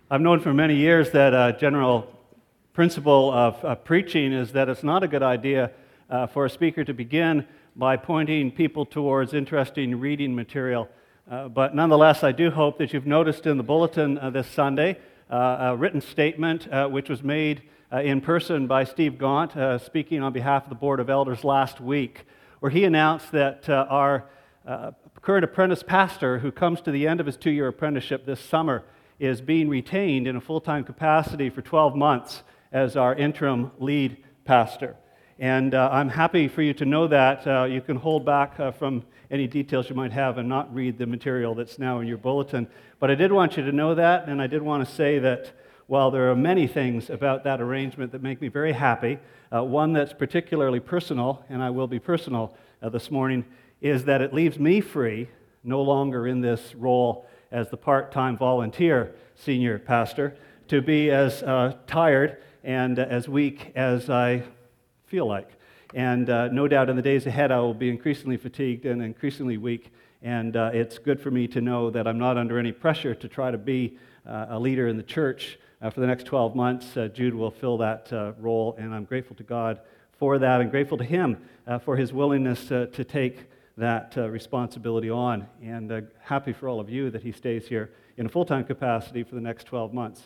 I've known for many years that a general principle of preaching is that it's not a good idea for a speaker to begin by pointing people towards interesting reading material. But nonetheless, I do hope that you've noticed in the bulletin this Sunday a written statement which was made in person by Steve Gaunt, speaking on behalf of the Board of Elders last week, where he announced that our current apprentice pastor, who comes to the end of his 2-year apprenticeship this summer, is being retained in a full-time capacity for 12 months as our interim lead pastor. And I'm happy for you to know that. You can hold back from any details you might have and not read the material that's now in your bulletin. But I did want you to know that, and I did want to say that while there are many things about that arrangement that make me very happy, one that's particularly personal, and I will be personal this morning, is that it leaves me free, no longer in this role as the part-time volunteer senior pastor, to be as tired and as weak as I feel like. And no doubt in the days ahead I will be increasingly fatigued and increasingly weak, and it's good for me to know that I'm not under any pressure to try to be a leader in the church for the next 12 months. Jude will fill that role, and I'm grateful to God for that, and grateful to him for his willingness to take that responsibility on, and happy for all of you that he stays here in a full-time capacity for the next 12 months.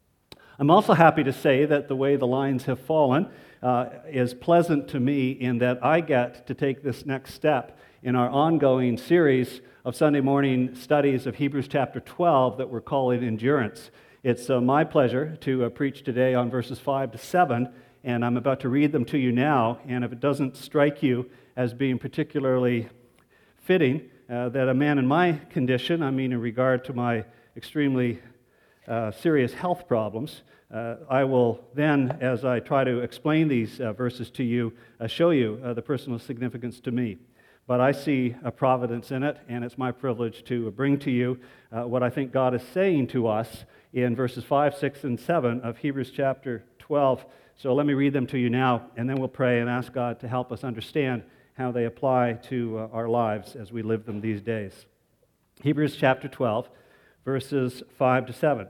I'm also happy to say that the way the lines have fallen is pleasant to me in that I get to take this next step in our ongoing series of Sunday morning studies of Hebrews chapter 12 that we're calling Endurance. It's my pleasure to preach today on verses 5 to 7, and I'm about to read them to you now, and if it doesn't strike you as being particularly fitting that a man in my condition, I mean in regard to my extremely serious health problems, I will then, as I try to explain these verses to you, show you the personal significance to me. But I see a providence in it, and it's my privilege to bring to you what I think God is saying to us in verses 5, 6, and 7 of Hebrews chapter 12. So let me read them to you now, and then we'll pray and ask God to help us understand how they apply to our lives as we live them these days. Hebrews chapter 12, verses 5 to 7.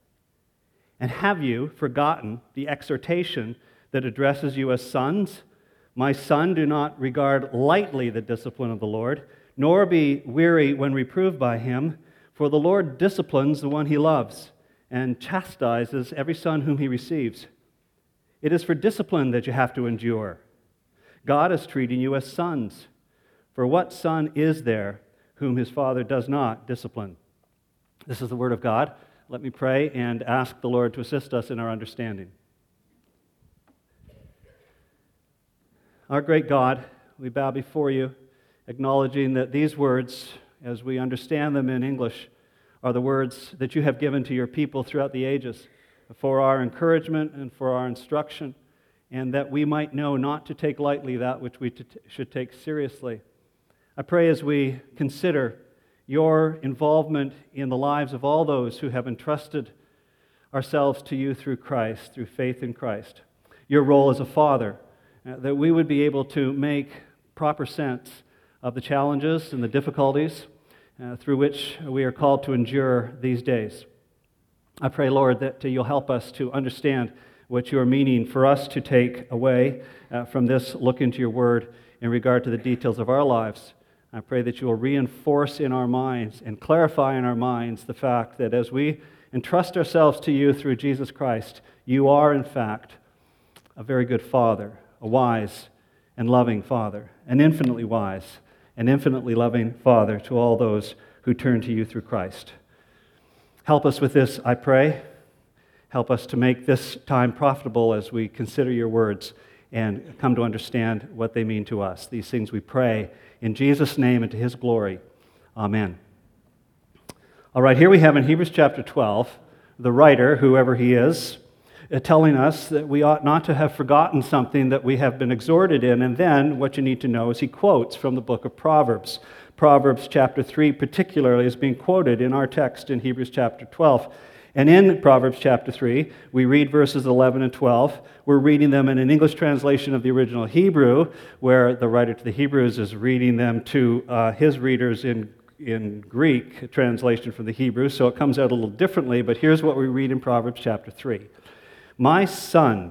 And have you forgotten the exhortation that addresses you as sons? My son, do not regard lightly the discipline of the Lord, nor be weary when reproved by him, for the Lord disciplines the one he loves, and chastises every son whom he receives. It is for discipline that you have to endure. God is treating you as sons. For what son is there whom his father does not discipline? This is the word of God. Let me pray and ask the Lord to assist us in our understanding. Our great God, we bow before you, acknowledging that these words, as we understand them in English, are the words that you have given to your people throughout the ages for our encouragement and for our instruction, and that we might know not to take lightly that which we should take seriously. I pray as we consider your involvement in the lives of all those who have entrusted ourselves to you through Christ, through faith in Christ, your role as a father, that we would be able to make proper sense of the challenges and the difficulties through which we are called to endure these days. I pray, Lord, that you'll help us to understand what you are meaning for us to take away from this look into your word in regard to the details of our lives. I pray that you will reinforce in our minds and clarify in our minds the fact that as we entrust ourselves to you through Jesus Christ, you are, in fact, a very good Father, a wise and loving Father, an infinitely wise and infinitely loving Father to all those who turn to you through Christ. Help us with this, I pray. Help us to make this time profitable as we consider your words and come to understand what they mean to us. These things we pray in Jesus' name and to his glory. Amen. All right, here we have in Hebrews chapter 12, the writer, whoever he is, telling us that we ought not to have forgotten something that we have been exhorted in. And then what you need to know is he quotes from the book of Proverbs. Proverbs chapter 3 particularly is being quoted in our text in Hebrews chapter 12. And in Proverbs chapter 3, we read verses 11 and 12. We're reading them in an English translation of the original Hebrew, where the writer to the Hebrews is reading them to his readers in in Greek, a translation from the Hebrew, so it comes out a little differently, but here's what we read in Proverbs chapter 3. My son,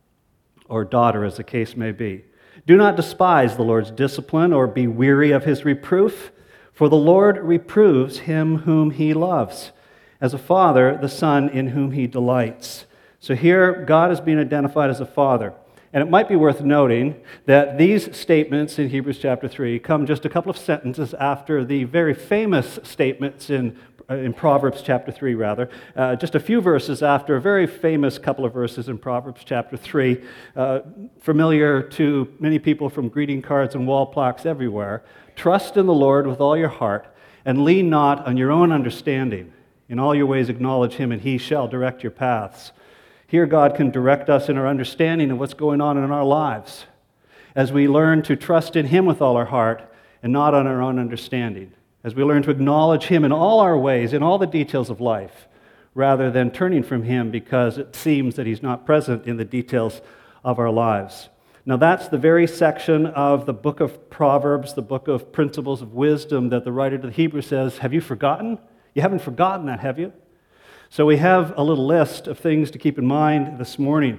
or daughter as the case may be, do not despise the Lord's discipline or be weary of his reproof, for the Lord reproves him whom he loves, as a father the son in whom he delights. So here, God is being identified as a father. And it might be worth noting that these statements in Hebrews chapter 3 come just a couple of sentences after the very famous statements in Proverbs chapter 3, rather. Just a few verses after a very famous couple of verses in Proverbs chapter 3, familiar to many people from greeting cards and wall plaques everywhere. Trust in the Lord with all your heart, and lean not on your own understanding. In all your ways acknowledge him, and he shall direct your paths. Here, God can direct us in our understanding of what's going on in our lives as we learn to trust in him with all our heart and not on our own understanding, as we learn to acknowledge him in all our ways, in all the details of life, rather than turning from him because it seems that he's not present in the details of our lives. Now, that's the very section of the book of Proverbs, the book of principles of wisdom, that the writer to the Hebrews says, have you forgotten? You haven't forgotten that, have you? So we have a little list of things to keep in mind this morning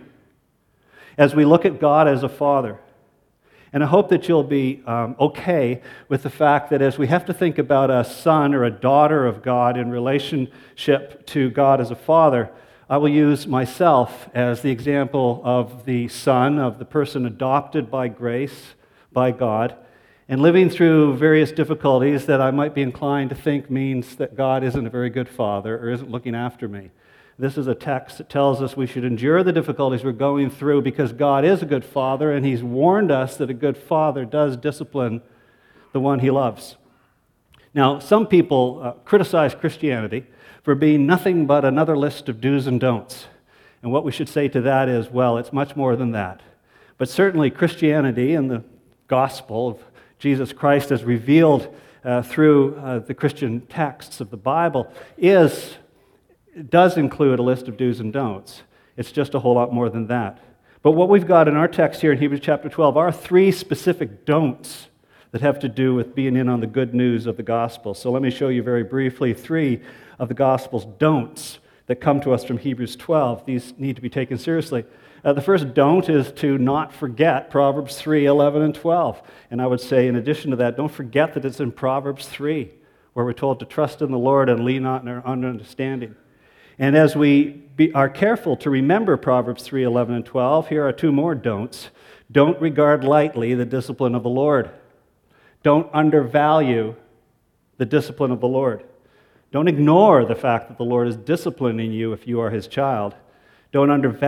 as we look at God as a father. And I hope that you'll be okay with the fact that as we have to think about a son or a daughter of God in relationship to God as a father, I will use myself as the example of the son, of the person adopted by grace, by God, and living through various difficulties that I might be inclined to think means that God isn't a very good father or isn't looking after me. This is a text that tells us we should endure the difficulties we're going through because God is a good father, and he's warned us that a good father does discipline the one he loves. Now, some people criticize Christianity for being nothing but another list of do's and don'ts. And what we should say to that is, well, it's much more than that. But certainly Christianity and the gospel of Jesus Christ as revealed through the Christian texts of the Bible does include a list of do's and don'ts. It's just a whole lot more than that. But what we've got in our text here in Hebrews chapter 12 are 3 specific don'ts that have to do with being in on the good news of the gospel. So let me show you very briefly 3 of the gospel's don'ts that come to us from Hebrews 12. These need to be taken seriously. The first don't is to not forget Proverbs 3, 11, and 12. And I would say, in addition to that, don't forget that it's in Proverbs 3, where we're told to trust in the Lord and lean not on our own understanding. And as we are careful to remember Proverbs 3, 11, and 12, here are 2 more don'ts. Don't regard lightly the discipline of the Lord. Don't undervalue the discipline of the Lord. Don't ignore the fact that the Lord is disciplining you if you are his child. Don't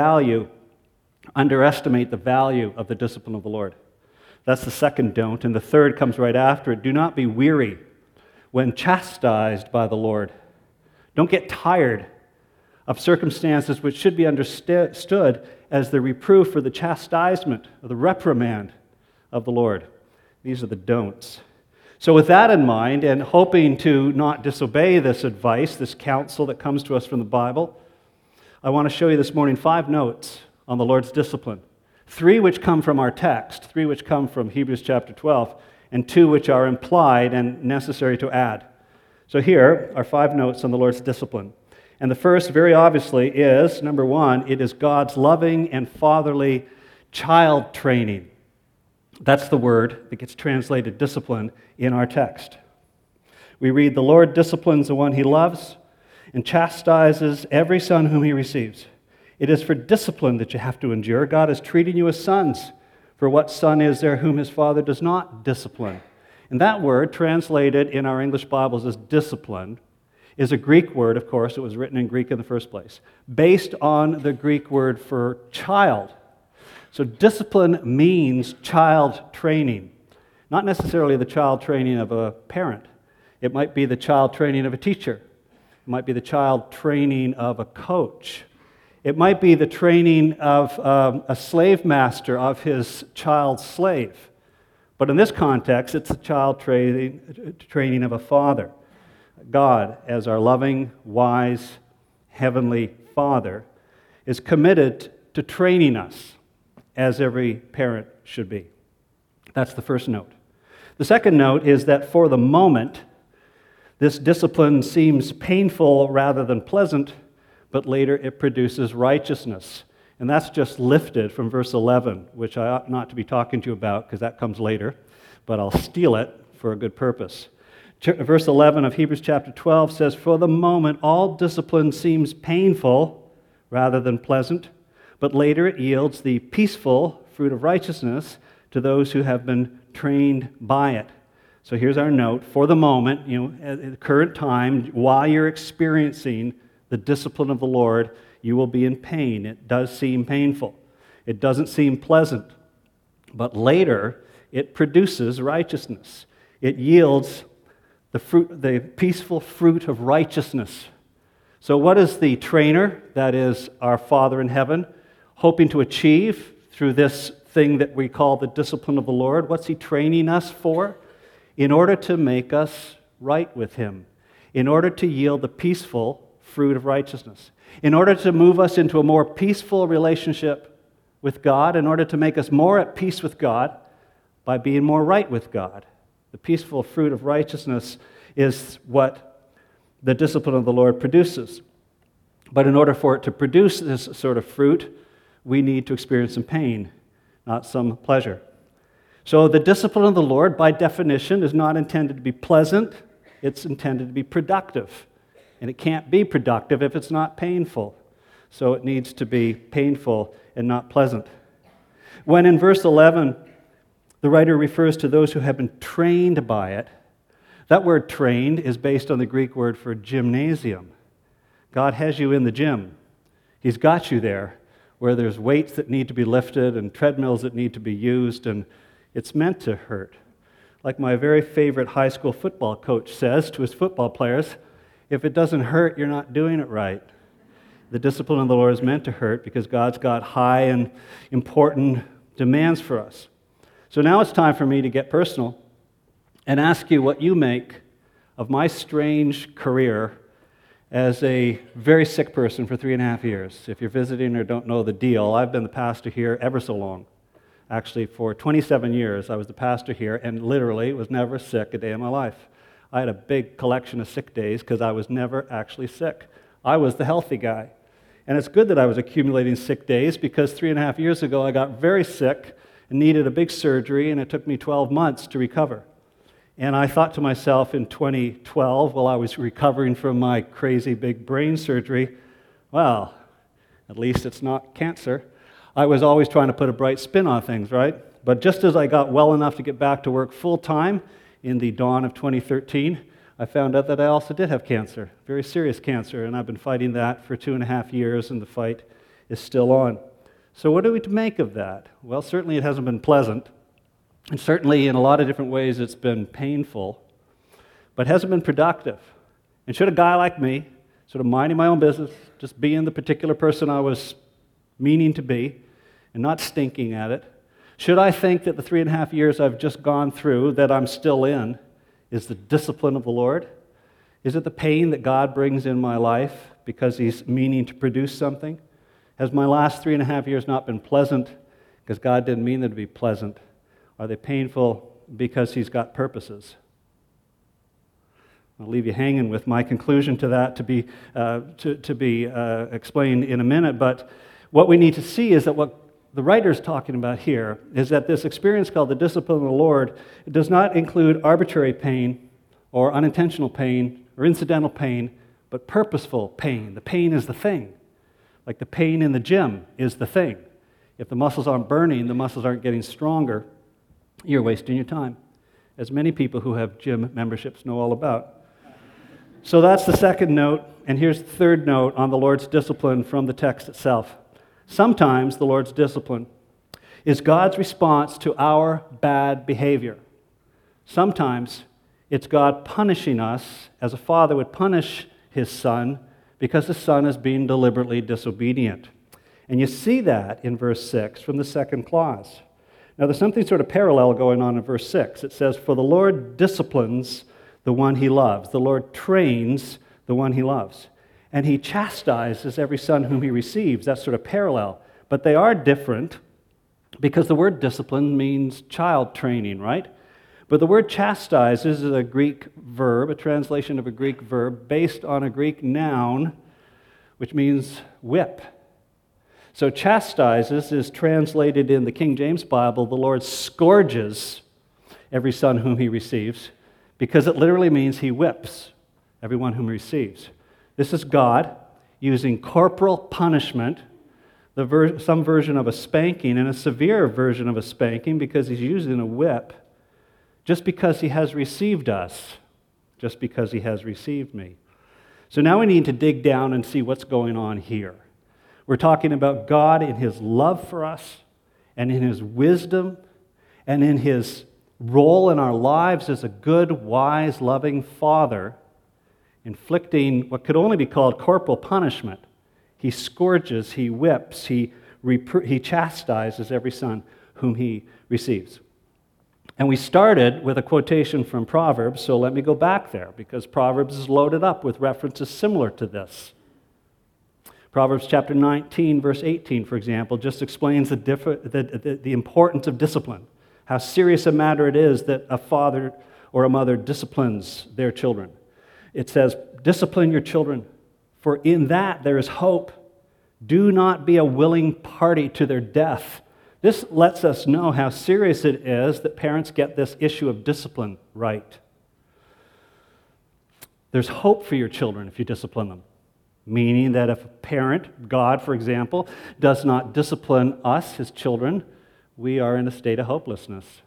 underestimate the value of the discipline of the Lord. That's the second don't. And the third comes right after it. Do not be weary when chastised by the Lord. Don't get tired of circumstances which should be understood as the reproof or the chastisement or the reprimand of the Lord. These are the don'ts. So with that in mind, and hoping to not disobey this advice, this counsel that comes to us from the Bible, I want to show you this morning 5 notes on the Lord's discipline. 3 which come from our text, 3 which come from Hebrews chapter 12, and 2 which are implied and necessary to add. So here are 5 notes on the Lord's discipline. And the first, very obviously, is, number 1, it is God's loving and fatherly child training. That's the word that gets translated discipline in our text. We read, the Lord disciplines the one he loves and chastises every son whom he receives. It is for discipline that you have to endure. God is treating you as sons. For what son is there whom his father does not discipline? And that word, translated in our English Bibles as discipline, is a Greek word, of course. It was written in Greek in the first place, based on the Greek word for child. So discipline means child training, not necessarily the child training of a parent. It might be the child training of a teacher. It might be the child training of a coach. It might be the training of a slave master of his child slave. But in this context, it's the child training of a father. God, as our loving, wise, heavenly Father, is committed to training us as every parent should be. That's the first note. The second note is that for the moment, This discipline seems painful rather than pleasant, but later it produces righteousness. And that's just lifted from verse 11, which I ought not to be talking to you about because that comes later, but I'll steal it for a good purpose. Verse 11 of Hebrews chapter 12 says, "For the moment all discipline seems painful rather than pleasant, but later it yields the peaceful fruit of righteousness to those who have been trained by it." So here's our note. For the moment, at the current time, while you're experiencing the discipline of the Lord, you will be in pain. It does seem painful. It doesn't seem pleasant. But later, it produces righteousness. It yields the peaceful fruit of righteousness. So what is the trainer, that is our Father in heaven, hoping to achieve through this thing that we call the discipline of the Lord? What's He training us for? In order to make us right with Him, in order to yield the peaceful fruit of righteousness, in order to move us into a more peaceful relationship with God, in order to make us more at peace with God by being more right with God. The peaceful fruit of righteousness is what the discipline of the Lord produces. But in order for it to produce this sort of fruit, we need to experience some pain, not some pleasure. So the discipline of the Lord, by definition, is not intended to be pleasant. It's intended to be productive. And it can't be productive if it's not painful. So it needs to be painful and not pleasant. When in verse 11, the writer refers to those who have been trained by it, that word trained is based on the Greek word for gymnasium. God has you in the gym. He's got you there where there's weights that need to be lifted and treadmills that need to be used, and it's meant to hurt. Like my very favorite high school football coach says to his football players, if it doesn't hurt, you're not doing it right. The discipline of the Lord is meant to hurt because God's got high and important demands for us. So now it's time for me to get personal and ask you what you make of my strange career as a very sick person for 3.5 years. If you're visiting or don't know the deal, I've been the pastor here ever so long. Actually, for 27 years, I was the pastor here and literally was never sick a day in my life. I had a big collection of sick days because I was never actually sick. I was the healthy guy. And it's good that I was accumulating sick days because 3.5 years ago, I got very sick and needed a big surgery, and it took me 12 months to recover. And I thought to myself in 2012, while I was recovering from my crazy big brain surgery, well, at least it's not cancer. I was always trying to put a bright spin on things, right? But just as I got well enough to get back to work full-time in the dawn of 2013, I found out that I also did have cancer, very serious cancer, and I've been fighting that for 2.5 years, and the fight is still on. So what are we to make of that? Well, certainly it hasn't been pleasant, and certainly in a lot of different ways it's been painful, but hasn't been productive. And should a guy like me, sort of minding my own business, just being the particular person I was meaning to be, and not stinking at it, should I think that the 3.5 years I've just gone through, that I'm still in, is the discipline of the Lord? Is it the pain that God brings in my life because He's meaning to produce something? Has my last 3.5 years not been pleasant because God didn't mean them to be pleasant? Are they painful because He's got purposes? I'll leave you hanging with my conclusion to that to be explained in a minute, but what we need to see is that what the writer's talking about here is that this experience called the discipline of the Lord does not include arbitrary pain or unintentional pain or incidental pain, but purposeful pain. The pain is the thing. Like the pain in the gym is the thing. If the muscles aren't burning, the muscles aren't getting stronger, you're wasting your time, as many people who have gym memberships know all about. So that's the second note, and here's the third note on the Lord's discipline from the text itself. Sometimes the Lord's discipline is God's response to our bad behavior. Sometimes it's God punishing us as a father would punish his son because the son is being deliberately disobedient. And you see that in verse 6 from the second clause. Now there's something sort of parallel going on in verse 6. It says, "For the Lord disciplines the one He loves. The Lord trains the one He loves. And He chastises every son whom He receives." That's sort of parallel. But they are different because the word discipline means child training, right? But the word chastises is a Greek verb, a translation of a Greek verb based on a Greek noun, which means whip. So chastises is translated in the King James Bible, the Lord scourges every son whom he receives, because it literally means he whips everyone whom he receives. This is God using corporal punishment, some version of a spanking, and a severe version of a spanking because he's using a whip, just because he has received us, just because he has received me. So now we need to dig down and see what's going on here. We're talking about God in his love for us and in his wisdom and in his role in our lives as a good, wise, loving father, inflicting what could only be called corporal punishment. He scourges, he whips, he chastises every son whom he receives. And we started with a quotation from Proverbs, so let me go back there, because Proverbs is loaded up with references similar to this. Proverbs chapter 19, verse 18, for example, just explains the importance of discipline, how serious a matter it is that a father or a mother disciplines their children. It says, "Discipline your children, for in that there is hope. Do not be a willing party to their death." This lets us know how serious it is that parents get this issue of discipline right. There's hope for your children if you discipline them, meaning that if a parent, God for example, does not discipline us, his children, we are in a state of hopelessness.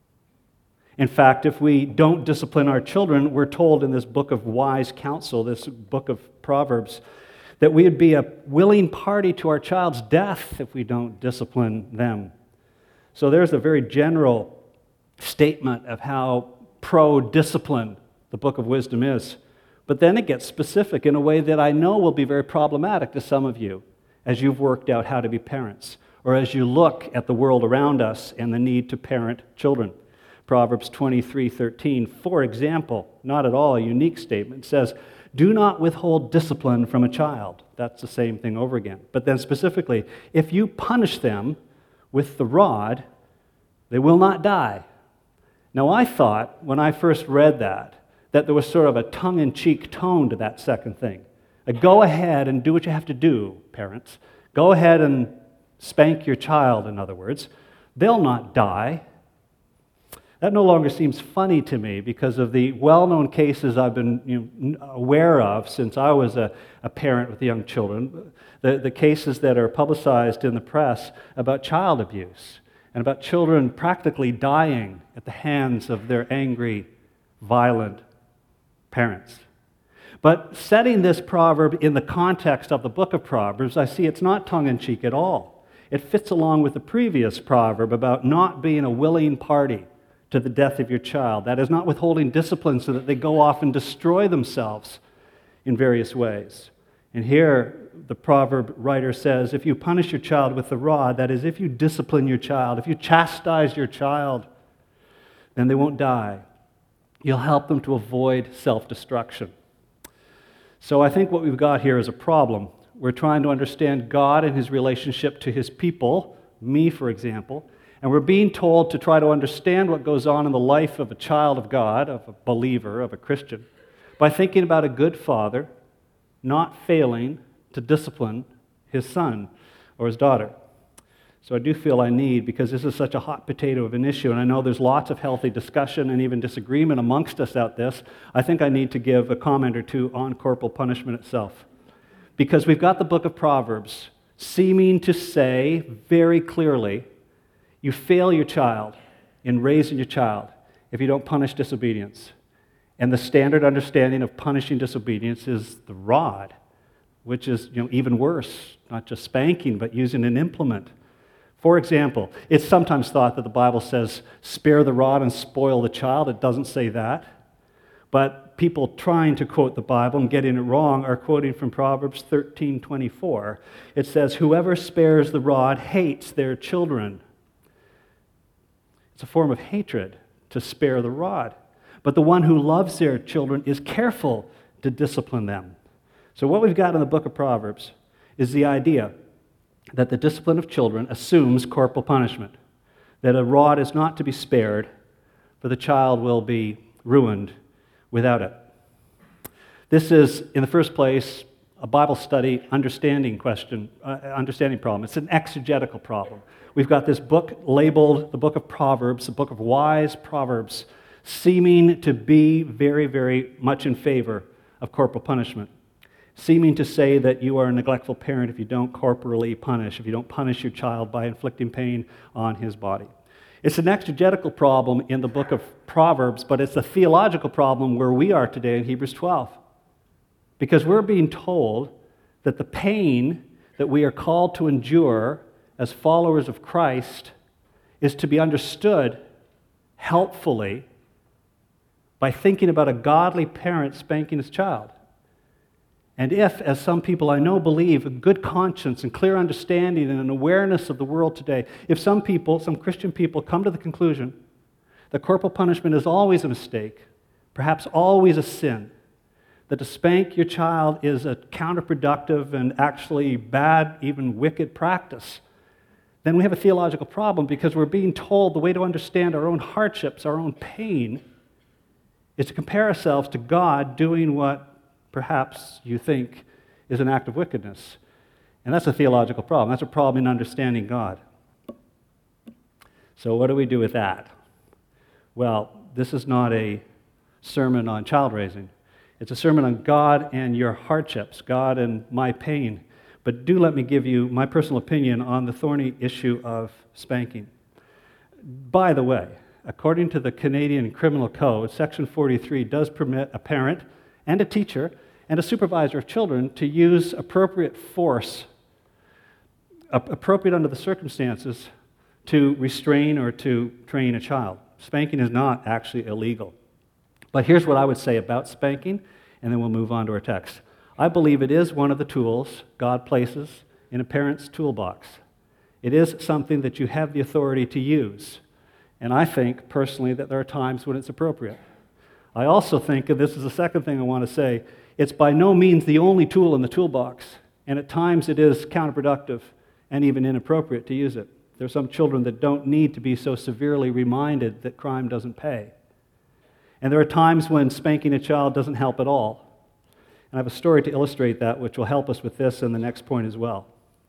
In fact, if we don't discipline our children, we're told in this book of wise counsel, this book of Proverbs, that we would be a willing party to our child's death if we don't discipline them. So there's a very general statement of how pro-discipline the book of wisdom is. But then it gets specific in a way that I know will be very problematic to some of you as you've worked out how to be parents, or as you look at the world around us and the need to parent children. Proverbs 23:13, for example, not at all a unique statement, says, "Do not withhold discipline from a child." That's the same thing over again. But then specifically, if you punish them with the rod, they will not die. Now I thought, when I first read that there was sort of a tongue-in-cheek tone to that second thing. Go ahead and do what you have to do, parents. Go ahead and spank your child, in other words. They'll not die. That no longer seems funny to me because of the well-known cases I've been aware of since I was a parent with young children, the cases that are publicized in the press about child abuse and about children practically dying at the hands of their angry, violent parents. But setting this proverb in the context of the book of Proverbs, I see it's not tongue-in-cheek at all. It fits along with the previous proverb about not being a willing party to the death of your child. That is, not withholding discipline so that they go off and destroy themselves in various ways. And here, the proverb writer says, if you punish your child with the rod, that is, if you discipline your child, if you chastise your child, then they won't die. You'll help them to avoid self-destruction. So I think what we've got here is a problem. We're trying to understand God and his relationship to his people, me, for example, and we're being told to try to understand what goes on in the life of a child of God, of a believer, of a Christian, by thinking about a good father not failing to discipline his son or his daughter. So I do feel I need, because this is such a hot potato of an issue, and I know there's lots of healthy discussion and even disagreement amongst us out this, I think I need to give a comment or two on corporal punishment itself. Because we've got the book of Proverbs seeming to say very clearly, you fail your child in raising your child if you don't punish disobedience. And the standard understanding of punishing disobedience is the rod, which is even worse, not just spanking, but using an implement. For example, it's sometimes thought that the Bible says, spare the rod and spoil the child. It doesn't say that. But people trying to quote the Bible and getting it wrong are quoting from Proverbs 13:24. It says, whoever spares the rod hates their children. It's a form of hatred to spare the rod. But the one who loves their children is careful to discipline them. So what we've got in the book of Proverbs is the idea that the discipline of children assumes corporal punishment, that a rod is not to be spared, for the child will be ruined without it. This is, in the first place, a Bible study understanding problem. It's an exegetical problem. We've got this book labeled the Book of Proverbs, the Book of Wise Proverbs, seeming to be very, very much in favor of corporal punishment, seeming to say that you are a neglectful parent if you don't corporally punish, if you don't punish your child by inflicting pain on his body. It's an exegetical problem in the Book of Proverbs, but it's a theological problem where we are today in Hebrews 12. Because we're being told that the pain that we are called to endure as followers of Christ is to be understood helpfully by thinking about a godly parent spanking his child. And if, as some people I know believe, a good conscience and clear understanding and an awareness of the world today, if some people, some Christian people, come to the conclusion that corporal punishment is always a mistake, perhaps always a sin, that to spank your child is a counterproductive and actually bad, even wicked practice, then we have a theological problem because we're being told the way to understand our own hardships, our own pain, is to compare ourselves to God doing what perhaps you think is an act of wickedness. And that's a theological problem. That's a problem in understanding God. So what do we do with that? Well, this is not a sermon on child raising. It's a sermon on God and your hardships, God and my pain. But do let me give you my personal opinion on the thorny issue of spanking. By the way, according to the Canadian Criminal Code, Section 43 does permit a parent and a teacher and a supervisor of children to use appropriate force, appropriate under the circumstances, to restrain or to train a child. Spanking is not actually illegal. But here's what I would say about spanking, and then we'll move on to our text. I believe it is one of the tools God places in a parent's toolbox. It is something that you have the authority to use. And I think, personally, that there are times when it's appropriate. I also think, and this is the second thing I want to say, it's by no means the only tool in the toolbox. And at times it is counterproductive and even inappropriate to use it. There are some children that don't need to be so severely reminded that crime doesn't pay. And there are times when spanking a child doesn't help at all. And I have a story to illustrate that, which will help us with this and the next point as well.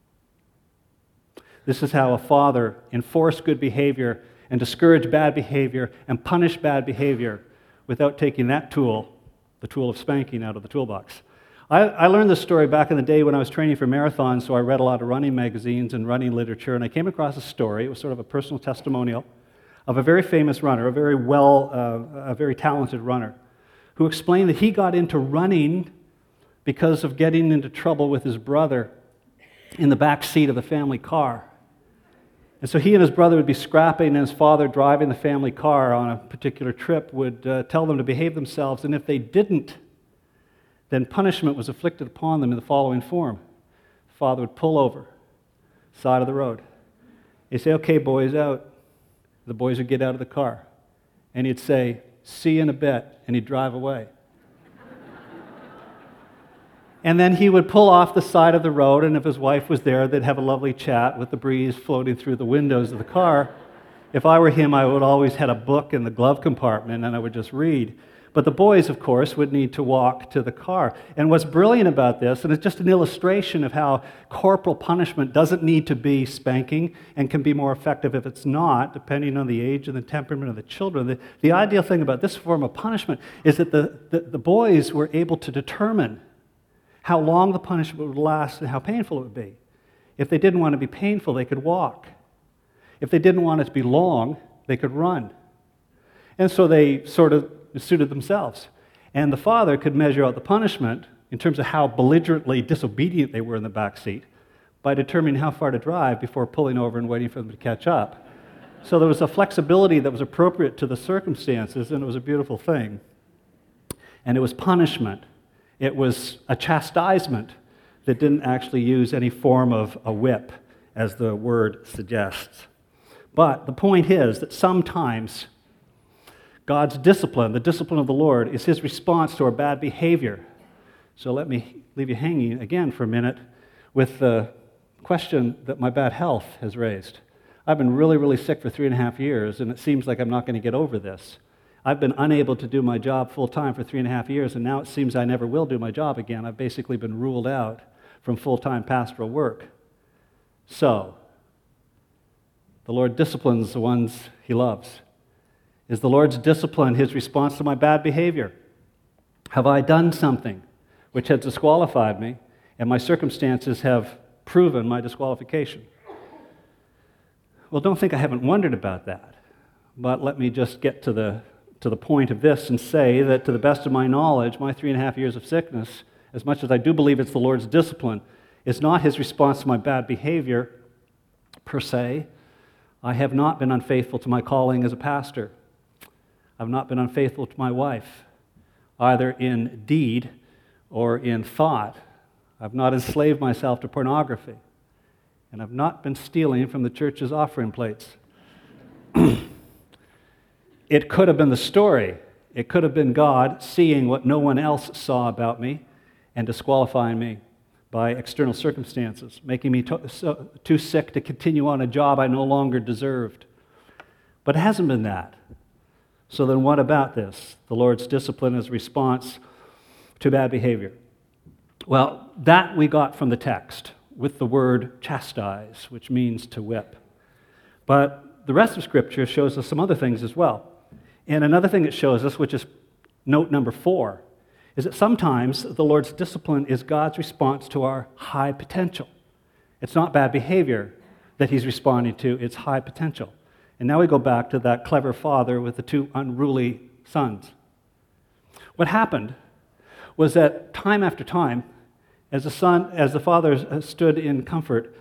This is how a father enforced good behavior and discouraged bad behavior and punished bad behavior without taking that tool, the tool of spanking, out of the toolbox. I learned this story back in the day when I was training for marathons, so I read a lot of running magazines and running literature, and I came across a story. It was sort of a personal testimonial of a very famous runner, a very talented runner, who explained that he got into running because of getting into trouble with his brother in the back seat of the family car. And so he and his brother would be scrapping, and his father, driving the family car on a particular trip, would tell them to behave themselves, and if they didn't, then punishment was inflicted upon them in the following form. The father would pull over, side of the road. He'd say, "Okay, boys, out." The boys would get out of the car, and he'd say, "See you in a bit," and he'd drive away. And then he would pull off the side of the road, and if his wife was there, they'd have a lovely chat with the breeze floating through the windows of the car. If I were him, I would always had a book in the glove compartment, and I would just read. But the boys, of course, would need to walk to the car. And what's brilliant about this, and it's just an illustration of how corporal punishment doesn't need to be spanking and can be more effective if it's not, depending on the age and the temperament of the children. The ideal thing about this form of punishment is that the boys were able to determine how long the punishment would last and how painful it would be. If they didn't want to be painful, they could walk. If they didn't want it to be long, they could run. And so they sort of suited themselves. And the father could measure out the punishment in terms of how belligerently disobedient they were in the back seat by determining how far to drive before pulling over and waiting for them to catch up. So there was a flexibility that was appropriate to the circumstances, and it was a beautiful thing. And it was punishment. It was a chastisement that didn't actually use any form of a whip, as the word suggests. But the point is that sometimes God's discipline, the discipline of the Lord, is his response to our bad behavior. So let me leave you hanging again for a minute with the question that my bad health has raised. I've been really, really sick for 3.5 years, and it seems like I'm not going to get over this. I've been unable to do my job full-time for 3.5 years, and now it seems I never will do my job again. I've basically been ruled out from full-time pastoral work. So, the Lord disciplines the ones He loves. Is the Lord's discipline His response to my bad behavior? Have I done something which has disqualified me, and my circumstances have proven my disqualification? Well, don't think I haven't wondered about that, but let me just get to the point of this and say that to the best of my knowledge, my 3.5 years of sickness, as much as I do believe it's the Lord's discipline, is not His response to my bad behavior per se. I have not been unfaithful to my calling as a pastor. I've not been unfaithful to my wife, either in deed or in thought. I've not enslaved myself to pornography. And I've not been stealing from the church's offering plates. It could have been the story. It could have been God seeing what no one else saw about me and disqualifying me by external circumstances, making me too sick to continue on a job I no longer deserved. But it hasn't been that. So then what about this? The Lord's discipline as a response to bad behavior. Well, that we got from the text with the word chastise, which means to whip. But the rest of Scripture shows us some other things as well. And another thing it shows us, which is note number 4, is that sometimes the Lord's discipline is God's response to our high potential. It's not bad behavior that He's responding to, it's high potential. And now we go back to that clever father with the 2 unruly sons. What happened was that time after time, as the father stood in comfort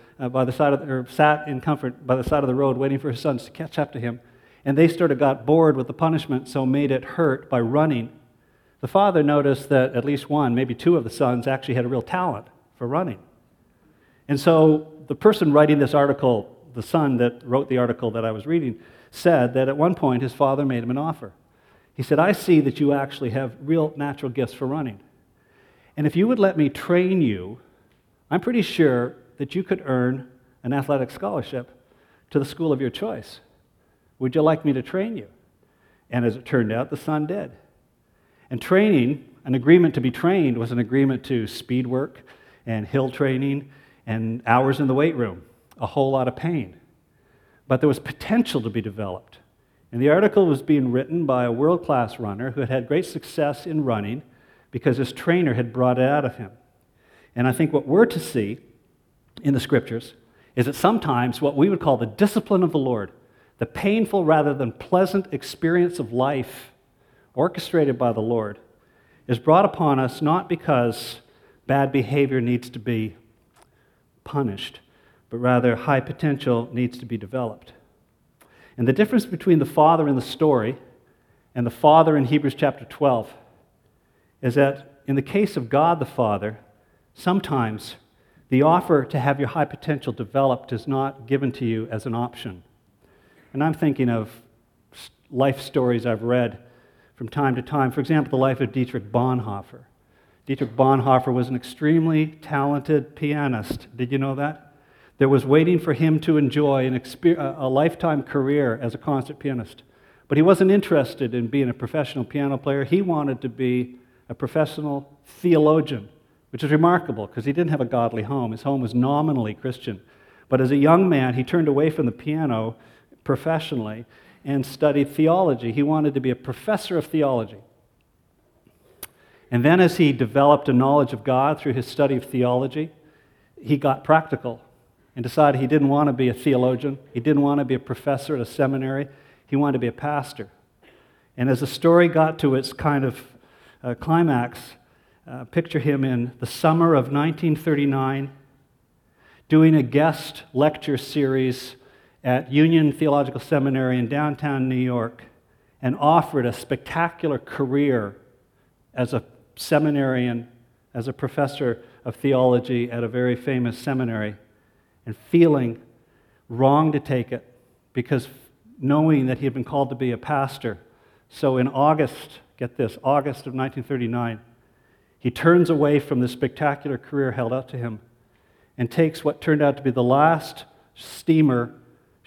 sat in comfort by the side of the road, waiting for his sons to catch up to him, and they got bored with the punishment, so made it hurt by running. The father noticed that at least one, maybe 2 of the sons actually had a real talent for running. And so the person writing this article, the son that wrote the article that I was reading, said that at one point his father made him an offer. He said, "I see that you actually have real natural gifts for running. And if you would let me train you, I'm pretty sure that you could earn an athletic scholarship to the school of your choice. Would you like me to train you?" And as it turned out, the son did. And training, an agreement to be trained, was an agreement to speed work and hill training and hours in the weight room, a whole lot of pain. But there was potential to be developed. And the article was being written by a world-class runner who had had great success in running because his trainer had brought it out of him. And I think what we're to see in the Scriptures is that sometimes what we would call the discipline of the Lord, the painful rather than pleasant experience of life orchestrated by the Lord, is brought upon us not because bad behavior needs to be punished, but rather high potential needs to be developed. And the difference between the father in the story and the father in Hebrews chapter 12 is that in the case of God the Father, sometimes the offer to have your high potential developed is not given to you as an option. And I'm thinking of life stories I've read from time to time. For example, the life of Dietrich Bonhoeffer. Dietrich Bonhoeffer was an extremely talented pianist. Did you know that? There was waiting for him to enjoy a lifetime career as a concert pianist. But he wasn't interested in being a professional piano player. He wanted to be a professional theologian, which is remarkable because he didn't have a godly home. His home was nominally Christian. But as a young man, he turned away from the piano professionally and studied theology. He wanted to be a professor of theology. And then as he developed a knowledge of God through his study of theology, he got practical and decided he didn't want to be a theologian. He didn't want to be a professor at a seminary. He wanted to be a pastor. And as the story got to its kind of climax, picture him in the summer of 1939 doing a guest lecture series at Union Theological Seminary in downtown New York and offered a spectacular career as a seminarian, as a professor of theology at a very famous seminary, and feeling wrong to take it because knowing that he had been called to be a pastor. So in August, get this, August of 1939, he turns away from the spectacular career held out to him and takes what turned out to be the last steamer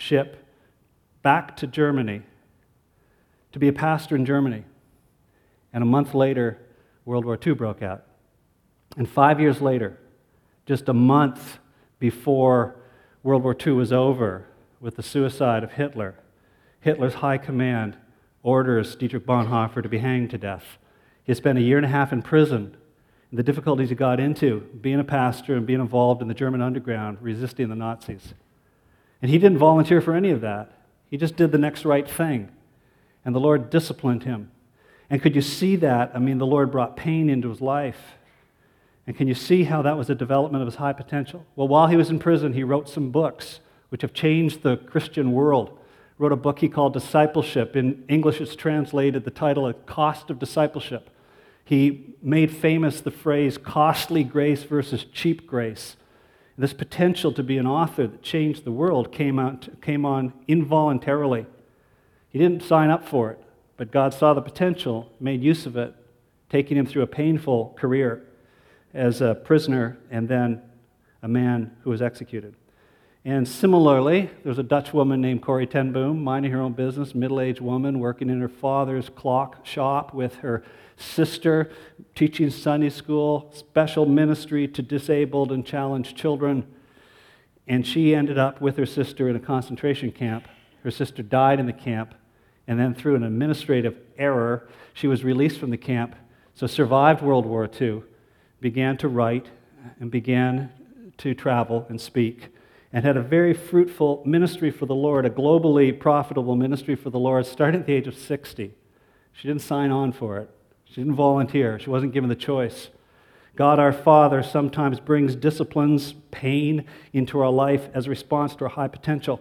ship back to Germany to be a pastor in Germany. And a month later, World War II broke out. And 5 years later, just a month before World War II was over, with the suicide of Hitler, Hitler's high command orders Dietrich Bonhoeffer to be hanged to death. He spent a year and a half in prison. And the difficulties he got into, being a pastor and being involved in the German underground, resisting the Nazis. And he didn't volunteer for any of that. He just did the next right thing. And the Lord disciplined him. And could you see that? I mean, the Lord brought pain into his life. And can you see how that was a development of his high potential? Well, while he was in prison, he wrote some books which have changed the Christian world. He wrote a book he called Discipleship. In English, it's translated the title of Cost of Discipleship. He made famous the phrase costly grace versus cheap grace. This potential to be an author that changed the world came on involuntarily. He didn't sign up for it, but God saw the potential, made use of it, taking him through a painful career as a prisoner and then a man who was executed. And similarly, there was a Dutch woman named Corrie ten Boom, minding her own business, middle-aged woman, working in her father's clock shop with her sister, teaching Sunday school, special ministry to disabled and challenged children. And she ended up with her sister in a concentration camp. Her sister died in the camp, and then through an administrative error, she was released from the camp, so survived World War II, began to write, and began to travel and speak, and had a very fruitful ministry for the Lord, a globally profitable ministry for the Lord, starting at the age of 60. She didn't sign on for it. She didn't volunteer. She wasn't given the choice. God our Father sometimes brings disciplines, pain into our life as a response to our high potential.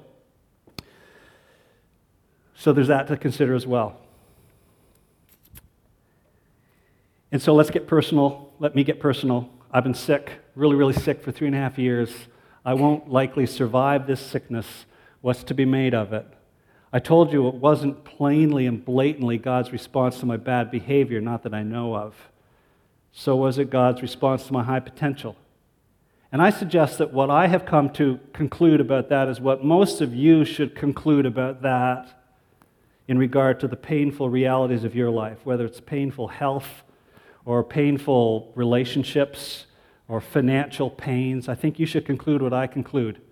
So there's that to consider as well. And so let's get personal. Let me get personal. I've been sick, really, really sick for 3.5 years. I won't likely survive this sickness. What's to be made of it? I told you it wasn't plainly and blatantly God's response to my bad behavior, not that I know of. So was it God's response to my high potential? And I suggest that what I have come to conclude about that is what most of you should conclude about that in regard to the painful realities of your life, whether it's painful health or painful relationships or financial pains. I think you should conclude what I conclude.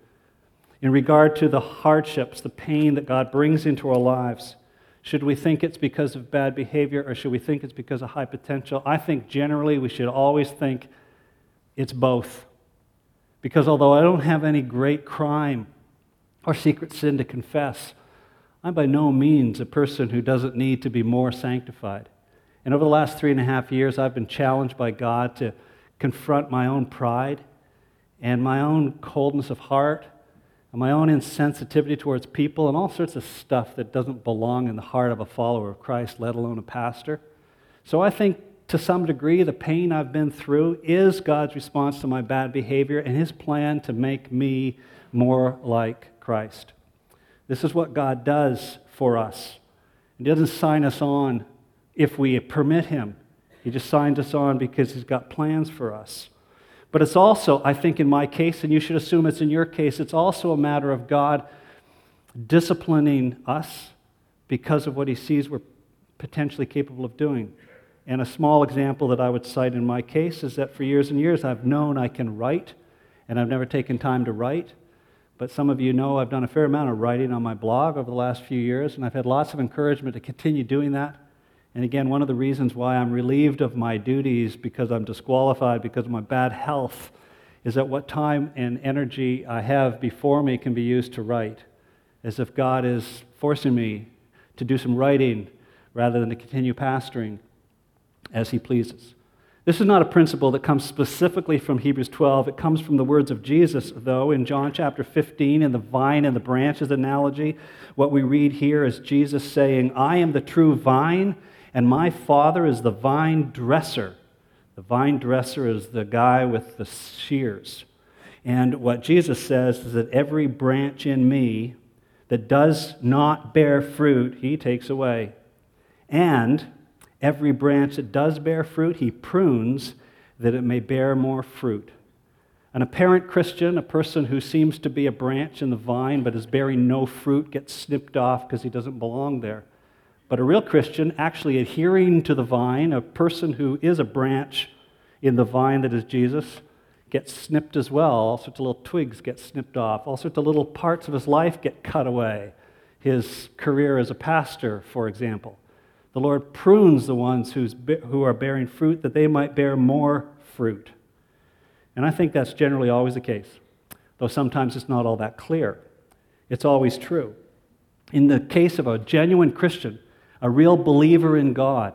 In regard to the hardships, the pain that God brings into our lives, should we think it's because of bad behavior or should we think it's because of high potential? I think generally we should always think it's both. Because although I don't have any great crime or secret sin to confess, I'm by no means a person who doesn't need to be more sanctified. And over the last 3.5 years, I've been challenged by God to confront my own pride and my own coldness of heart and my own insensitivity towards people and all sorts of stuff that doesn't belong in the heart of a follower of Christ, let alone a pastor. So I think to some degree the pain I've been through is God's response to my bad behavior and his plan to make me more like Christ. This is what God does for us. He doesn't sign us on if we permit him. He just signs us on because he's got plans for us. But it's also, I think in my case, and you should assume it's in your case, it's also a matter of God disciplining us because of what he sees we're potentially capable of doing. And a small example that I would cite in my case is that for years and years I've known I can write, and I've never taken time to write. But some of you know I've done a fair amount of writing on my blog over the last few years, and I've had lots of encouragement to continue doing that. And again, one of the reasons why I'm relieved of my duties because I'm disqualified because of my bad health is that what time and energy I have before me can be used to write, as if God is forcing me to do some writing rather than to continue pastoring as he pleases. This is not a principle that comes specifically from Hebrews 12. It comes from the words of Jesus, though, in John chapter 15, in the vine and the branches analogy. What we read here is Jesus saying, I am the true vine, and my Father is the vine dresser. The vine dresser is the guy with the shears. And what Jesus says is that every branch in me that does not bear fruit, he takes away. And every branch that does bear fruit, he prunes that it may bear more fruit. An apparent Christian, a person who seems to be a branch in the vine but is bearing no fruit, gets snipped off because he doesn't belong there. But a real Christian, actually adhering to the vine, a person who is a branch in the vine that is Jesus, gets snipped as well. All sorts of little twigs get snipped off. All sorts of little parts of his life get cut away. His career as a pastor, for example. The Lord prunes the ones who are bearing fruit that they might bear more fruit. And I think that's generally always the case, though sometimes it's not all that clear. It's always true. In the case of a genuine Christian, a real believer in God,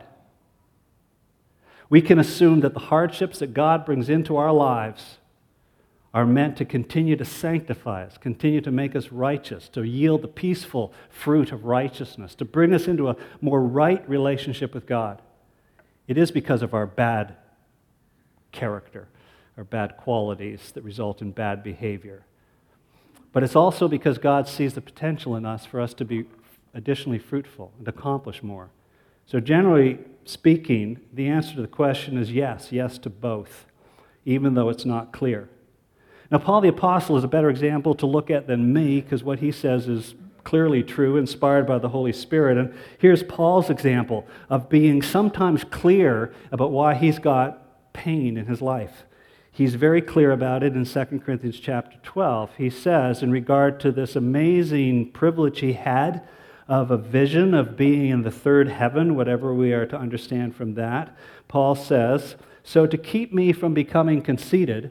we can assume that the hardships that God brings into our lives are meant to continue to sanctify us, continue to make us righteous, to yield the peaceful fruit of righteousness, to bring us into a more right relationship with God. It is because of our bad character, our bad qualities that result in bad behavior. But it's also because God sees the potential in us for us to be additionally fruitful and accomplish more. So generally speaking, the answer to the question is yes to both, even though it's not clear. Now, Paul the Apostle is a better example to look at than me, because what he says is clearly true, inspired by the Holy Spirit. And here's Paul's example of being sometimes clear about why he's got pain in his life. He's very clear about it in 2 Corinthians chapter 12. He says, in regard to this amazing privilege he had of a vision of being in the third heaven, whatever we are to understand from that, Paul says, so to keep me from becoming conceited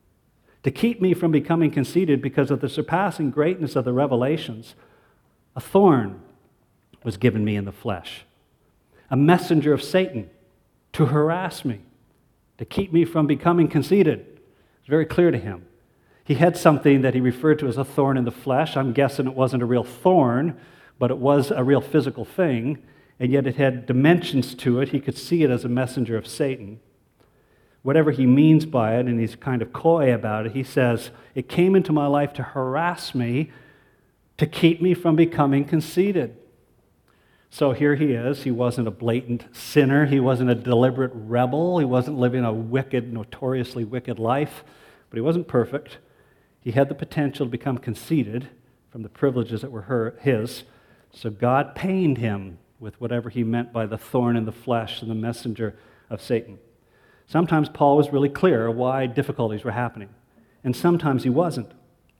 because of the surpassing greatness of the revelations, a thorn was given me in the flesh, a messenger of Satan to harass me, to keep me from becoming conceited. It's very clear to him. He had something that he referred to as a thorn in the flesh. I'm guessing it wasn't a real thorn, but it was a real physical thing, and yet it had dimensions to it. He could see it as a messenger of Satan. Whatever he means by it, and he's kind of coy about it, he says, it came into my life to harass me, to keep me from becoming conceited. So here he is. He wasn't a blatant sinner. He wasn't a deliberate rebel. He wasn't living a wicked, notoriously wicked life, but he wasn't perfect. He had the potential to become conceited from the privileges that were his. So God pained him with whatever he meant by the thorn in the flesh and the messenger of Satan. Sometimes Paul was really clear why difficulties were happening, and sometimes he wasn't.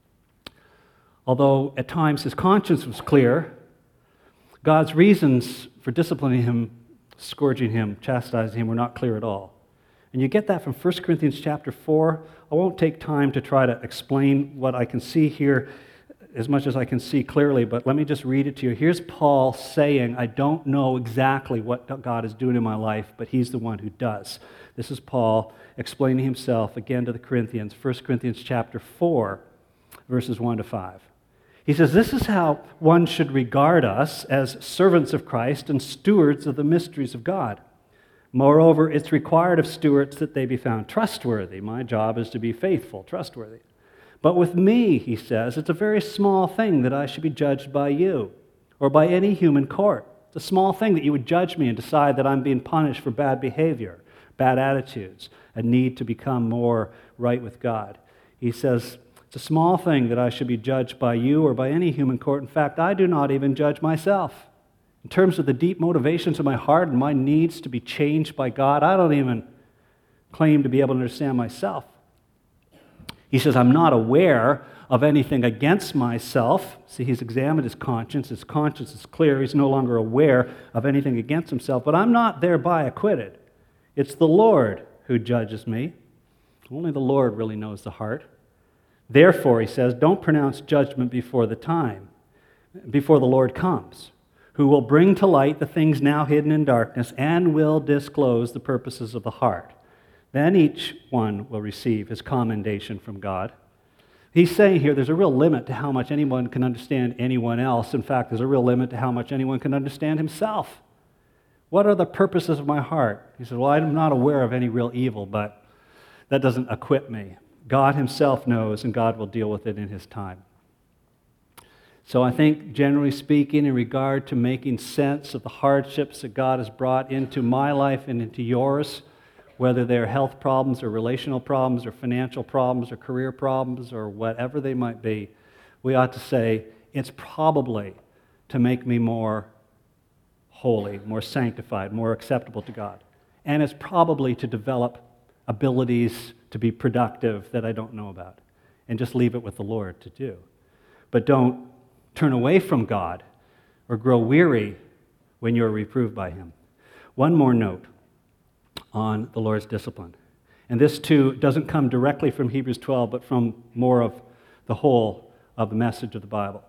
Although at times his conscience was clear, God's reasons for disciplining him, scourging him, chastising him were not clear at all. And you get that from 1 Corinthians chapter 4. I won't take time to try to explain what I can see here as much as I can see clearly, but let me just read it to you. Here's Paul saying, I don't know exactly what God is doing in my life, but he's the one who does. This is Paul explaining himself again to the Corinthians, 1 Corinthians chapter 4, verses 1 to 5. He says, this is how one should regard us as servants of Christ and stewards of the mysteries of God. Moreover, it's required of stewards that they be found trustworthy. My job is to be faithful, trustworthy. But with me, he says, it's a very small thing that I should be judged by you or by any human court. It's a small thing that you would judge me and decide that I'm being punished for bad behavior, bad attitudes, a need to become more right with God. He says, it's a small thing that I should be judged by you or by any human court. In fact, I do not even judge myself. In terms of the deep motivations of my heart and my needs to be changed by God, I don't even claim to be able to understand myself. He says, I'm not aware of anything against myself. See, he's examined his conscience. His conscience is clear. He's no longer aware of anything against himself, but I'm not thereby acquitted. It's the Lord who judges me. Only the Lord really knows the heart. Therefore, he says, don't pronounce judgment before the Lord comes, who will bring to light the things now hidden in darkness and will disclose the purposes of the heart. Then each one will receive his commendation from God. He's saying here there's a real limit to how much anyone can understand anyone else. In fact, there's a real limit to how much anyone can understand himself. What are the purposes of my heart? He said, well, I'm not aware of any real evil, but that doesn't acquit me. God himself knows, and God will deal with it in his time. So I think, generally speaking, in regard to making sense of the hardships that God has brought into my life and into yours, whether they're health problems or relational problems or financial problems or career problems or whatever they might be, we ought to say, it's probably to make me more holy, more sanctified, more acceptable to God. And it's probably to develop abilities to be productive that I don't know about. And just leave it with the Lord to do. But don't turn away from God or grow weary when you're reproved by Him. One more note on the Lord's discipline. And this too doesn't come directly from Hebrews 12, but from more of the whole of the message of the Bible.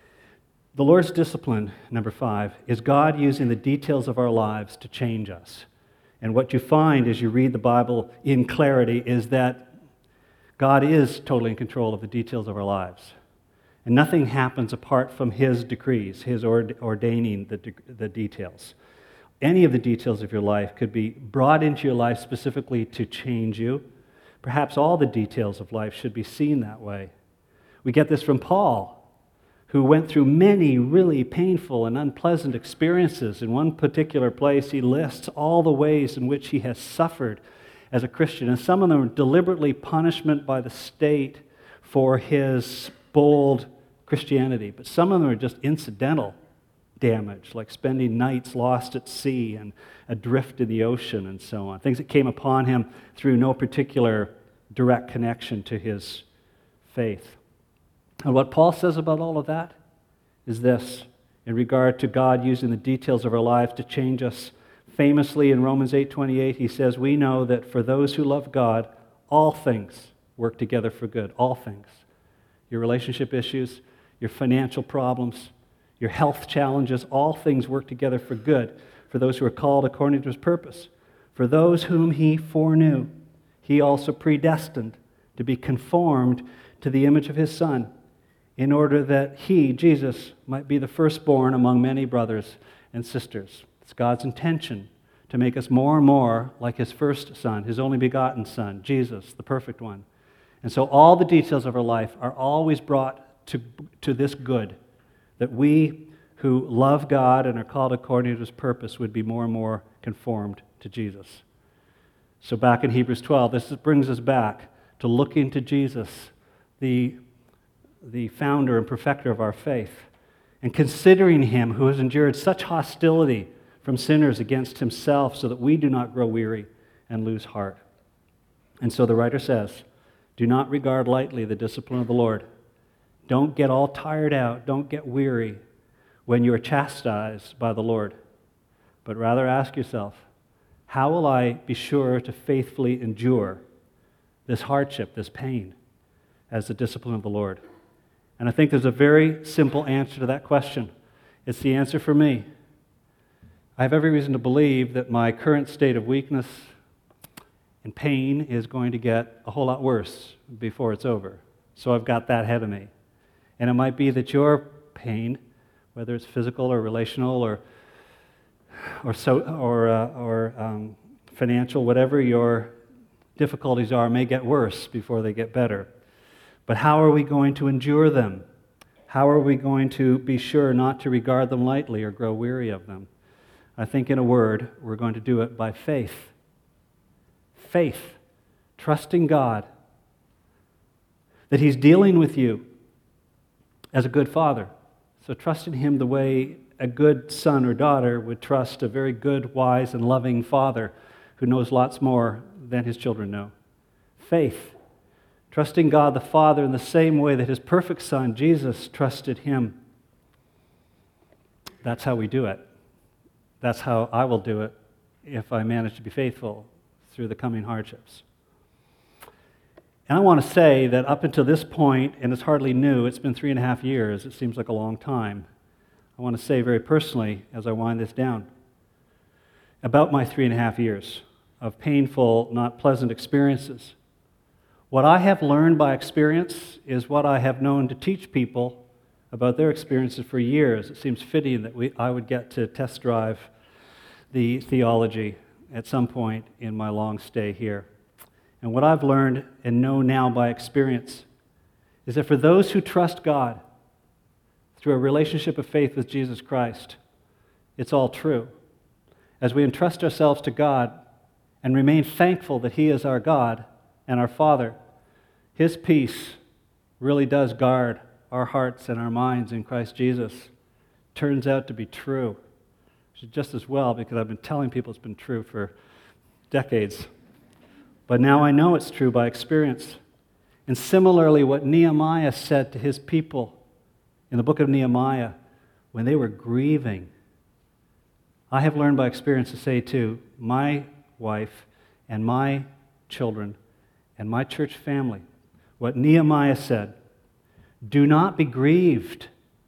The Lord's discipline, number 5, is God using the details of our lives to change us. And what you find as you read the Bible in clarity is that God is totally in control of the details of our lives. And nothing happens apart from His decrees, His ordaining the details. Any of the details of your life could be brought into your life specifically to change you. Perhaps all the details of life should be seen that way. We get this from Paul, who went through many really painful and unpleasant experiences. In one particular place, he lists all the ways in which he has suffered as a Christian, and some of them are deliberately punishment by the state for his bold Christianity, but some of them are just incidental damage, like spending nights lost at sea and adrift in the ocean and so on, things that came upon him through no particular direct connection to his faith. And what Paul says about all of that is this, in regard to God using the details of our lives to change us. Famously in Romans 8:28, he says, we know that for those who love God, all things work together for good. All things. Your relationship issues, your financial problems, your health challenges, all things work together for good for those who are called according to His purpose. For those whom He foreknew, He also predestined to be conformed to the image of His Son, in order that He, Jesus, might be the firstborn among many brothers and sisters. It's God's intention to make us more and more like His first Son, His only begotten Son, Jesus, the perfect one. And so all the details of our life are always brought to this good, that we who love God and are called according to His purpose would be more and more conformed to Jesus. So back in Hebrews 12, this brings us back to looking to Jesus, the founder and perfecter of our faith, and considering Him who has endured such hostility from sinners against Himself so that we do not grow weary and lose heart. And so the writer says, do not regard lightly the discipline of the Lord. Don't get all tired out. Don't get weary when you are chastised by the Lord. But rather ask yourself, how will I be sure to faithfully endure this hardship, this pain, as the discipline of the Lord? And I think there's a very simple answer to that question. It's the answer for me. I have every reason to believe that my current state of weakness and pain is going to get a whole lot worse before it's over. So I've got that ahead of me. And it might be that your pain, whether it's physical or relational or financial, whatever your difficulties are, may get worse before they get better. But how are we going to endure them? How are we going to be sure not to regard them lightly or grow weary of them? I think, in a word, we're going to do it by faith. Faith, trusting God that He's dealing with you as a good father. So trusting Him the way a good son or daughter would trust a very good, wise, and loving father who knows lots more than his children know. Faith, trusting God the Father in the same way that His perfect Son, Jesus, trusted Him. That's how we do it. That's how I will do it if I manage to be faithful through the coming hardships. And I want to say that up until this point, and it's hardly new, it's been 3.5 years, it seems like a long time. I want to say very personally, as I wind this down, about my 3.5 years of painful, not pleasant experiences. What I have learned by experience is what I have known to teach people about their experiences for years. It seems fitting that I would get to test drive the theology at some point in my long stay here. And what I've learned and know now by experience is that for those who trust God through a relationship of faith with Jesus Christ, it's all true. As we entrust ourselves to God and remain thankful that He is our God and our Father, His peace really does guard our hearts and our minds in Christ Jesus. Turns out to be true. Which is just as well, because I've been telling people it's been true for decades. But now I know it's true by experience. And similarly, what Nehemiah said to his people in the book of Nehemiah when they were grieving, I have learned by experience to say to my wife and my children and my church family what Nehemiah said: do not be grieved.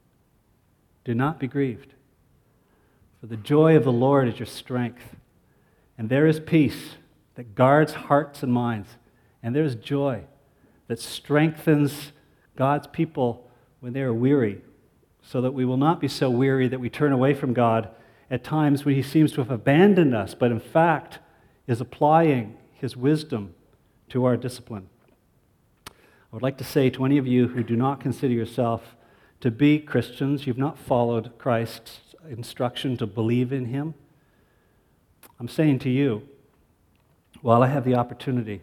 Do not be grieved. For the joy of the Lord is your strength. And there is peace that guards hearts and minds. And there is joy that strengthens God's people when they are weary, so that we will not be so weary that we turn away from God at times when He seems to have abandoned us, but in fact is applying His wisdom to our discipline. I would like to say to any of you who do not consider yourself to be Christians, you've not followed Christ's instruction to believe in Him, I'm saying to you, while I have the opportunity,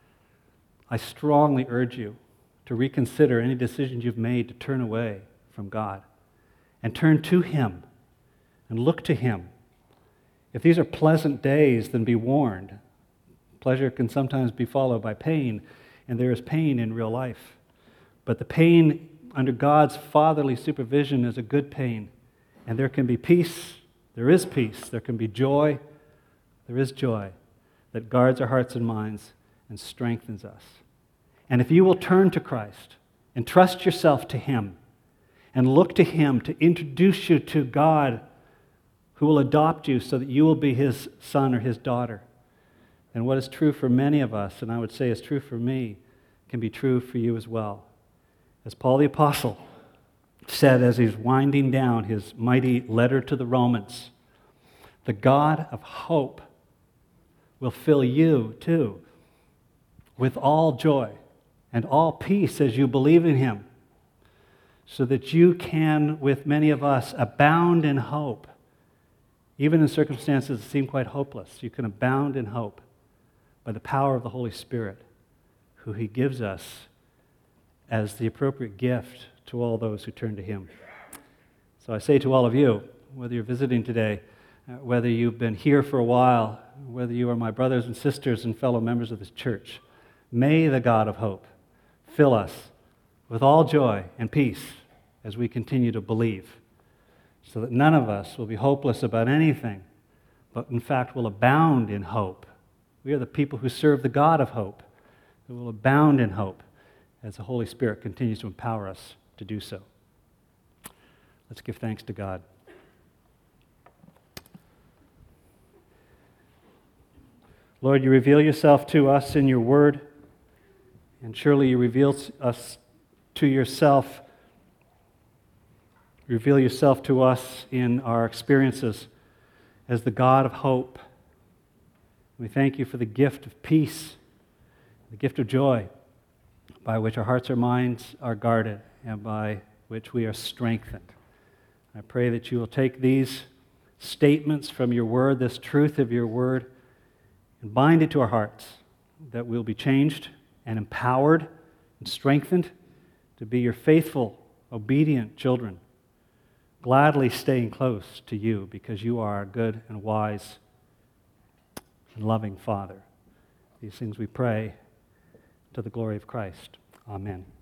I strongly urge you to reconsider any decisions you've made to turn away from God and turn to Him and look to Him. If these are pleasant days, then be warned. Pleasure can sometimes be followed by pain, and there is pain in real life. But the pain under God's fatherly supervision is a good pain, and there can be peace. There is peace. There can be joy. There is joy that guards our hearts and minds and strengthens us. And if you will turn to Christ and trust yourself to Him and look to Him to introduce you to God who will adopt you so that you will be His son or His daughter, then what is true for many of us, and I would say is true for me, can be true for you as well. As Paul the Apostle said as he's winding down his mighty letter to the Romans, the God of hope will fill you too with all joy and all peace as you believe in Him, so that you can, with many of us, abound in hope. Even in circumstances that seem quite hopeless, you can abound in hope by the power of the Holy Spirit, who He gives us as the appropriate gift to all those who turn to Him. So I say to all of you, whether you're visiting today, whether you've been here for a while, whether you are my brothers and sisters and fellow members of this church, may the God of hope fill us with all joy and peace as we continue to believe, so that none of us will be hopeless about anything, but in fact will abound in hope. We are the people who serve the God of hope, who will abound in hope as the Holy Spirit continues to empower us to do so. Let's give thanks to God. Lord, you reveal yourself to us in your word, and surely you reveal us to yourself. Reveal yourself to us in our experiences as the God of hope. We thank you for the gift of peace, the gift of joy, by which our hearts and minds are guarded and by which we are strengthened. I pray that you will take these statements from your word, this truth of your word, and bind it to our hearts, that we'll be changed and empowered and strengthened to be your faithful, obedient children, gladly staying close to you because you are a good and wise and loving Father. These things we pray to the glory of Christ. Amen.